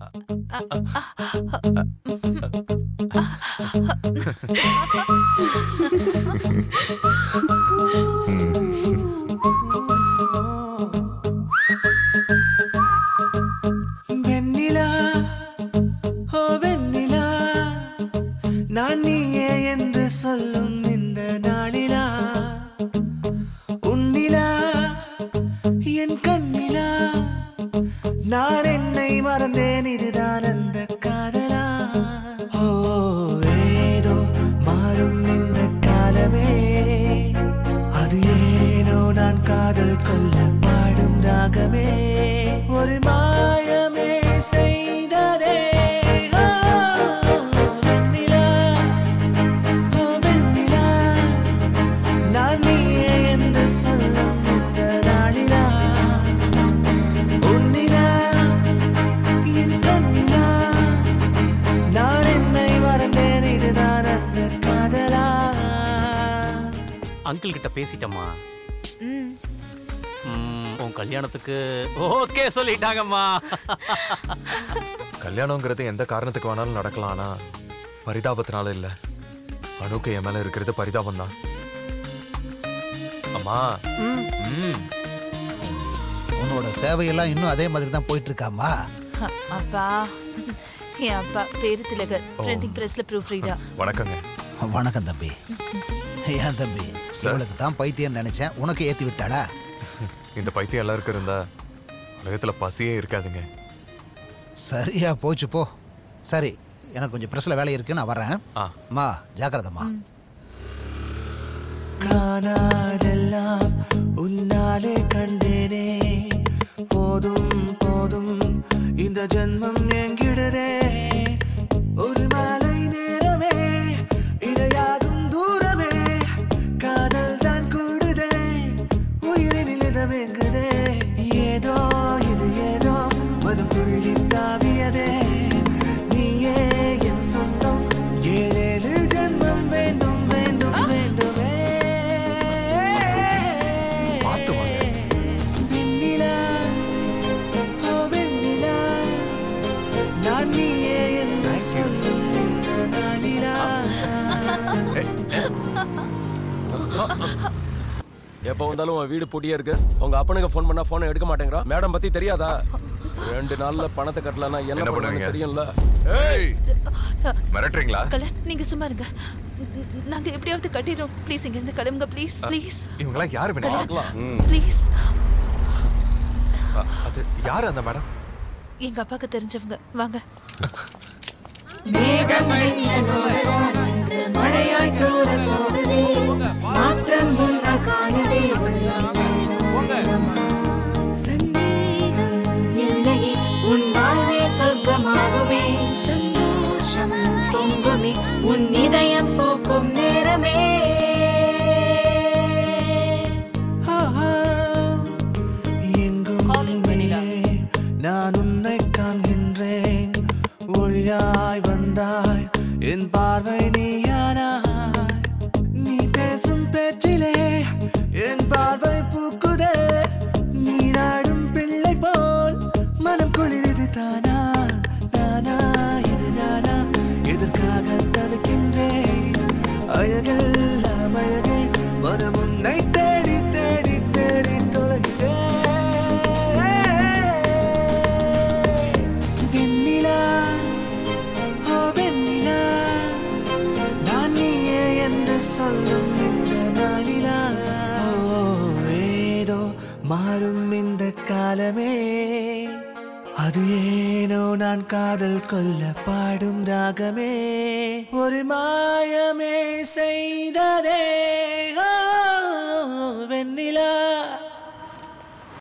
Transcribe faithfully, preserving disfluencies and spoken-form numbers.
வெண்ணிலா ஓ வெண்ணிலா நான் நீயே என்று சொல்லும் இந்த நாளிலா உன்னிலா என் கண்ணிலா நான் என்னை மறந்தேன் இதுதான் அந்த காதலா ஓ ஏதோ மாறும் இந்த காலமே அது ஏனோ நான் காதல் கொள்ள பாடும் ராகமே ஒரு மாயமே செய்ததே வெண்ணிலா ஓ வெண்ணிலா நான் நீயே என்று சொல்லும் இந்த நாளிலா உன்னிலா என் கண்ணிலா நான் என்னை மறந்தேன் இதுதான் அந்த காதலா. அங்கிள் கிட்ட பேசிட்டம்மா. உன் கல்யாணத்துக்கு ஓகே சொல்லிட்டாங்கம்மா. கல்யாணங்கிறது எந்த காரணத்துக்கு வேணாலும் நடக்கலாம், ஆனா பரிதாபத்தினால இல்ல. அணுக்கு என் மேல இருக்கிறது பரிதாபம் தான். அம்மா உன்னோட சேவையெல்லாம் இன்னும் அதே மாதிரி தான் போயிட்டு இருக்காமா? அப்பா என் அப்பா பேரு திலகர், பிரிண்டிங் பிரஸ்ல ப்ரூஃப் ரீடர். வணக்கங்க. வணக்கம் தம்பி. ஏன் தம்பி இவளுக்கு தான் பைத்தியம் நினைச்சேன், உனக்கு ஏத்தி விட்டாடா? இந்த பைத்தியம் எல்லாருக்கும் இருந்தா உலகத்துல பசியே இருக்காதுங்க. சரியா போச்சு போ. சரி எனக்கு கொஞ்சம் பிரஸ்ல வேலை இருக்கு, நான் வரேன். அம்மா ஜாக்கிரதம்மா. காணாதெல்லாம் உன்னாலே கண்டேனே, போதும் போதும் இந்த ஜென்மம் எங்கிடுதே. ஒரு மாலை நேரமே இணையாகும் தூரமே, காதல் தான் கூடுதே உயிரினில் இதமெங்குதே. ஏதோ இது ஏதோ மனம் துள்ளி தாவியதே, நீயே என் சொந்தம் ஏழேழு ஜென்மம் வேண்டும் வேண்டும் வேண்டுமே. வெண்ணிலா ஓ வெண்ணிலா நான் நீயே என்று சொல்லும் இந்த நாளிலா. எப்போ வந்தாலும் உன் வீடு பூட்டியே இருக்கு. உங்க அப்பனுக்கு ஃபோன் பண்ணா போனை எடுக்க மாட்டேங்கிறா. மேடம் பத்தி தெரியாதா? ரெண்டு நாள்ல பணத்தை கட்டலன்னா என்ன பண்ணுவீங்க தெரியும்ல? ஏய் மிரட்டறீங்களா? கல்யாண் நீங்க சும்மா இருங்க, நாங்க எப்படியாவது கட்டிரோம். ப்ளீஸ் இங்க இருந்து கிளம்புங்க ப்ளீஸ் ப்ளீஸ். இவங்களா யாரு வேணும் பார்க்கலாம். ப்ளீஸ். அது யாரு அந்த மேடம்? எங்க அப்பாக்கு தெரிஞ்சவங்க. வாங்க. மழையாய் தூரம் போடுதே, மாற்றம் முன்னால் காணுதே, சந்தேகம் இல்லையே உன் வாழ்வே சொர்க்கமாகுமே, சந்தோஷம் பொங்குமே உன் இதயம் போக்கும் நேரமே. எங்கும் நான் உன்னை காண்கின்றேன், ஒளியாய் வந்தாய் என் பார்வை நீயானாய். நீ பேசும் பேச்சிலே என் பார்வை பூக்குதே, நீ நாடும் பிள்ளை போல் மனம் குளிரது தானா நானா இது நானா. எதற்காக தவிக்கின்றேன் அழகெல்லாம் அழகே, மனம் உன்னை தேடி தேடி தேடி தொலைகிறேன். வெண்ணிலா ஓ வெண்ணிலா நான் நீயே என்று சொல்லும் இந்த நாளிலா. ஓ ஏதோ மாறும் இந்த காலமே, அது ஏனோ நான் காதல் கொள்ள பாடும் ராகமே ஒரு மாயமே செய்ததே.